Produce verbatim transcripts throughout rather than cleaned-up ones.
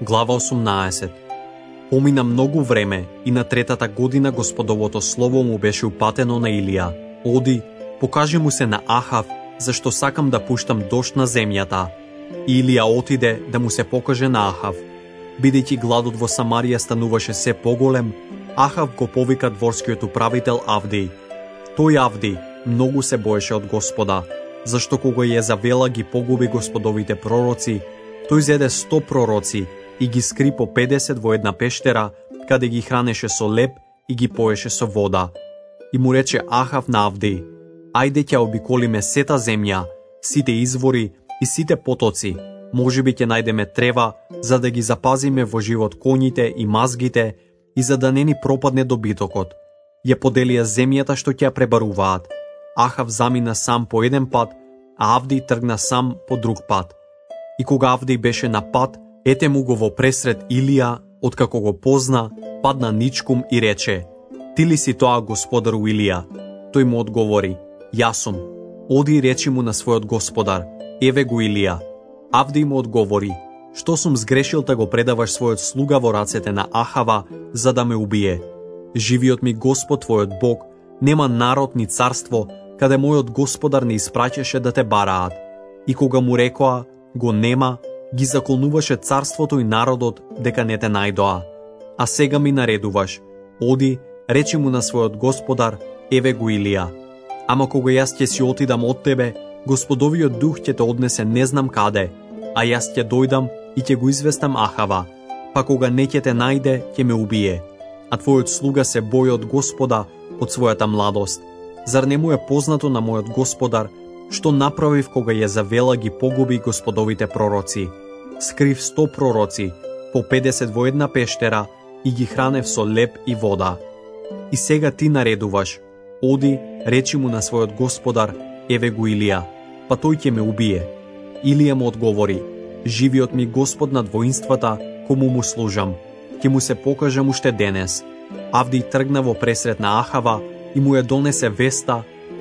Глава осумнаесет. Помина многу време и на третата година Господовото слово му беше упатено на Илија. Оди, покажи му се на Ахав, зашто сакам да пуштам дожд на земјата. И Илија отиде да му се покаже на Ахав. Бидејќи гладот во Самарија стануваше се поголем, Ахав го повика дворскиот управител Авди. Тој Авди многу се боеше од Господа, зашто кога Језавела ги погуби Господовите пророци, тој зеде сто пророци и ги скри по педесет во една пештера, каде ги хранеше со леб и ги поеше со вода. И му рече Ахав на Авди: ајде ќе обиколиме сета земја, сите извори и сите потоци, можеби ќе најдеме трева, за да ги запазиме во живот коњите и мазгите и за да не ни пропадне добитокот. Ја поделија земјата што ќе ја пребаруваат. Ахав замина сам по еден пат, а Авди тргна сам по друг пат. И кога Авди беше на пат, ете му го во пресред Илија, откако го позна, падна ничкум и рече: ти ли си тоа, господару Илија? Тој му одговори: јас сум. Оди и речи му на својот господар: еве го Илија. Авди му одговори: што сум сгрешил да го предаваш својот слуга во рацете на Ахава, за да ме убие? Живиот ми Господ твојот Бог, нема народ ни царство, каде мојот господар не испраќаше да те бараат. И кога му рекоа: го нема, ги заколнуваше царството и народот дека не те најдоа. А сега ми наредуваш: оди, речи му на својот господар: еве го Илија. Ама кога јас ќе си отидам од тебе, Господовиот дух ќе те однесе не знам каде, а јас ќе дојдам и ќе го известам Ахава, па кога не ќе те најде, ќе ме убие. А твојот слуга се бои од Господа од својата младост. Зар не му е познато на мојот господар што направив кога Језавела ги погуби Господовите пророци? Скрив сто пророци, по педесет во една пештера и ги хранев со леб и вода. И сега ти наредуваш: оди, речи му на својот господар: еве го Илија, па тој ќе ме убие. Илија му одговори: живиот ми Господ над воинствата, кому му служам, ќе му се покажам уште денес. Авди тргна во пресред на Ахава и му ја донесе веста,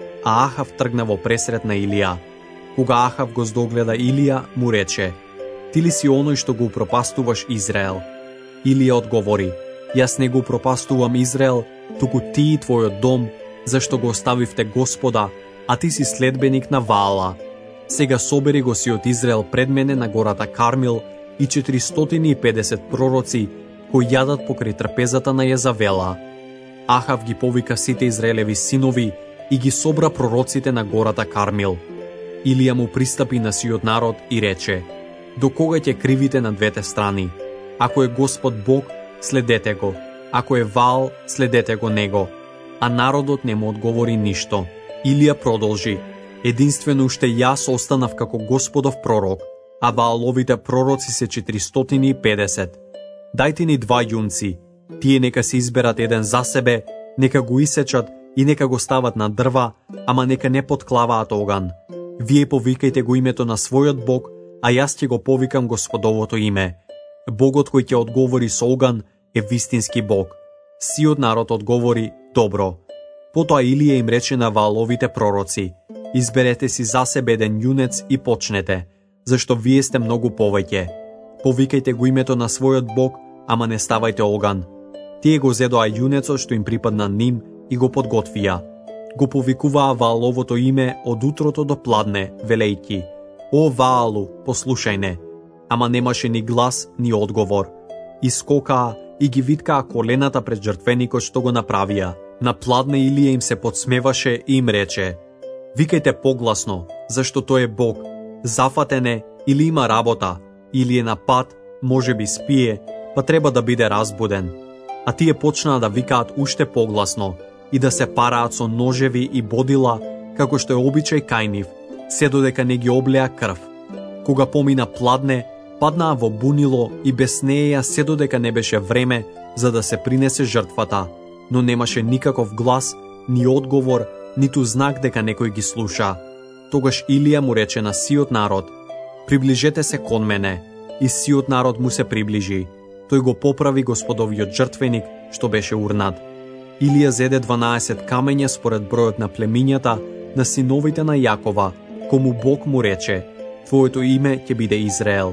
а Ахав тргна во пресред на Илија. Кога Ахав го здогледа Илија, му рече: ти ли си оној што го упропастуваш Израел? Илија одговори: јас не го упропастувам Израел, туку ти и твојот дом, зашто го оставивте Господа, а ти си следбеник на Ваала. Сега собери го сиот Израел пред мене на гората Кармил и четиристотини и педесет пророци кои јадат покрај трпезата на Језавела. Ахав ги повика сите Израелеви синови и ги собра пророците на гората Кармил. Илија му пристапи на сиот народ и рече: до кога ќе кривите на двете страни? Ако е Господ Бог, следете го, ако е Ваал, следете го него. А народот не му одговори ништо. Илија продолжи: единствено уште јас останав како Господов пророк, а Вааловите пророци се четиристотини и педесет. Дајте ни два јунци, тие нека се изберат еден за себе, нека го исечат и нека го стават на дрва, ама нека не подклаваат оган. Вие повикајте го името на својот Бог, а јас ќе го повикам Господовото име. Богот кој ќе одговори со оган е вистински Бог. Сиот народ одговори: добро. Потоа Илија им рече на Вааловите пророци: изберете си за себе еден јунец и почнете, зашто вие сте многу повеќе. Повикајте го името на својот Бог, ама не ставајте оган. Тие го зедоа јунецот што им припадна ним и го подготвија. Го повикуваа Вааловото име од утрото до пладне, велејќи: о Ваалу, послушај не. Ама немаше ни глас, ни одговор. Искокаа и ги виткаа колената пред жртвеникот што го направија. На пладне Илија им се подсмеваше и им рече: викајте погласно, зашто тој е Бог. Зафатене или има работа, или е на пат, може би спие, па треба да биде разбуден. А тие почнаа да викаат уште погласно и да се параат со ножеви и бодила, како што е обичај кај нив, се додека не ги облеа крв. Кога помина пладне, паднаа во бунило и без неја се додека не беше време за да се принесе жртвата, но немаше никаков глас, ни одговор, ниту знак дека некој ги слуша. Тогаш Илија му рече на сиот народ: приближете се кон мене. И сиот народ му се приближи. Тој го поправи Господовиот жртвеник што беше урнат. Илија зеде дванаесет камења според бројот на племињата на синовите на Јакова, кому Бог му рече: твоето име ќе биде Израел.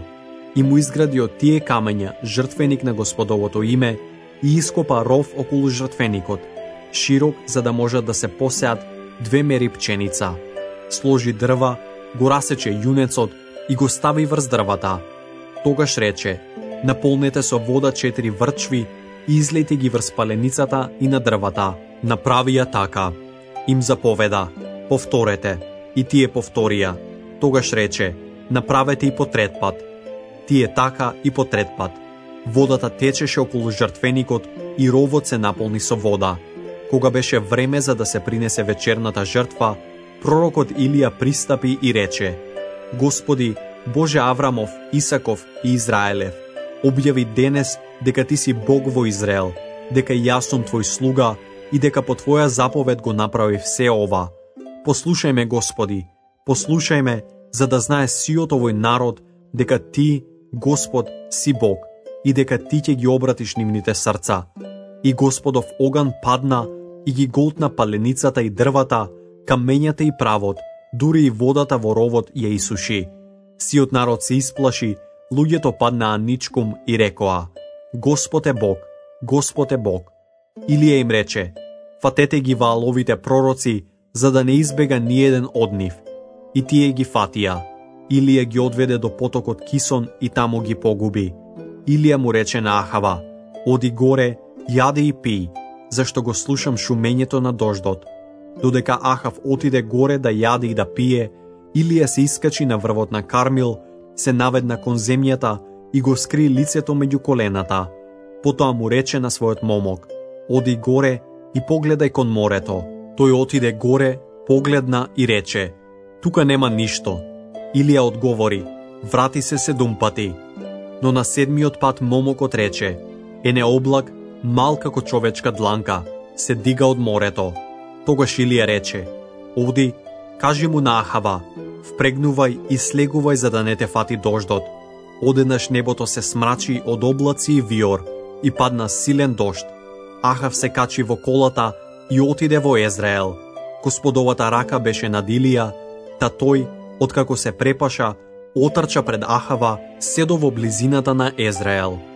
и му изгради од тие камења жртвеник на Господовото име и ископа ров околу жртвеникот, широк за да можат да се посеат две мери пченица. Сложи дрва, го расече јунецот и го стави врз дрвата. Тогаш рече: наполнете со вода четири врчви и излејте ги врз паленицата и на дрвата. Направи ја така. Им заповеда: повторете. И тие повторија. Тогаш рече: направете и по трет пат. Тие така и по трет пат. Водата течеше околу жртвеникот и ровот се наполни со вода. Кога беше време за да се принесе вечерната жртва, пророкот Илија пристапи и рече: Господи, Боже Аврамов, Исаков и Израелев, објави денес дека ти си Бог во Израел, дека јас сум твој слуга и дека по твоја заповед го направи се ова. Послушај ме, Господи, послушај ме, за да знае сиот овој народ дека ти, Господ, си Бог и дека ти ќе ги обратиш нивните срца. И Господов оган падна и ги голтна паленицата и дрвата, камењата и правот, дури и водата во ровот ја исуши. Сиот народ се исплаши, луѓето паднаа ничкум и рекоа: Господ е Бог, Господ е Бог. Илија им рече: фатете ги Вааловите пророци, за да не избега ниеден од нив. И тие ги фатија. Илија ги одведе до потокот Кисон и таму ги погуби. Илија му рече на Ахава: оди горе, јади и пи, зашто го слушам шумењето на дождот. Додека Ахав отиде горе да јади и да пие, Илија се искачи на врвот на Кармил, се наведна кон земјата и го скри лицето меѓу колената. Потоа му рече на својот момок: оди горе и погледај кон морето. Тој отиде горе, погледна и рече: тука нема ништо. Илија одговори: врати се седум пати. Но на седмиот пат момокот рече: ене облак, мал како човечка дланка, се дига од морето. Тогаш Илија рече: оди, кажи му на Ахава: впрегнувај и слегувај за да не те фати дождот. Одеднаш небото се смрачи од облаци и виор и падна силен дожд. Ахав се качи во колата и отиде во Езраел. Господовата рака беше над Илија, та тој, откако се препаша, отрча пред Ахава се до во близината на Езраел.